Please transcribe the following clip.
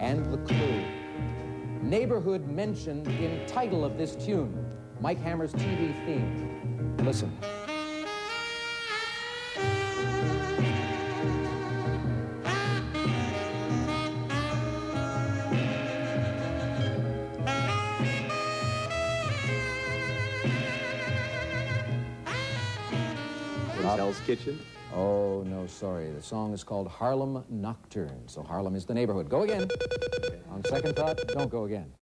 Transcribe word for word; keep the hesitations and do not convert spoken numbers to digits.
And the clue. Neighborhood mentioned in title of this tune. Mike Hammer's T V theme. Listen. Hell's Kitchen? Oh, no, sorry. The song is called Harlem Nocturne. So Harlem is the neighborhood. Go again. On second thought, don't go again.